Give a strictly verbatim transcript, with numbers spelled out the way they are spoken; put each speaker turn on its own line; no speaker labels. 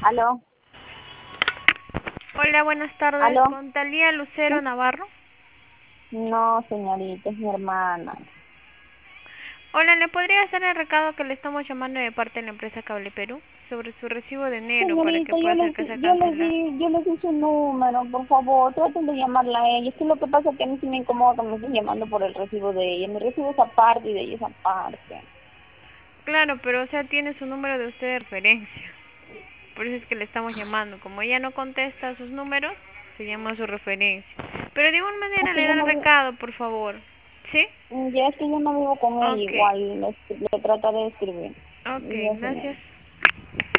Aló,
Hola, buenas tardes.
aló.
Con Talía Lucero
¿Sí?
Navarro.
No, señorita, es mi hermana.
Hola, ¿le podría hacer el recado que le estamos llamando de parte de la empresa Cable Perú sobre su recibo de enero para que
Señorita, yo
pueda hacer
les,
que sea
yo les
cancelar?
di, yo les di su número, por favor, traten de llamarla a ella. Es que lo que pasa es que a mí sí me incomoda que me estén llamando por el recibo de ella. Mi recibo es aparte y de ella es aparte.
Claro, pero o sea, tiene su número de usted de referencia. Por eso es que le estamos llamando. Como ella no contesta sus números, se llama su referencia. Pero de igual
Es
manera
que
le
yo
da el
no vivo,
recado, por favor. ¿Sí?
ya es que yo no vivo con ella
Ok,
igual, le, le trataré de escribir.
ok,
Ya, señorita.
gracias.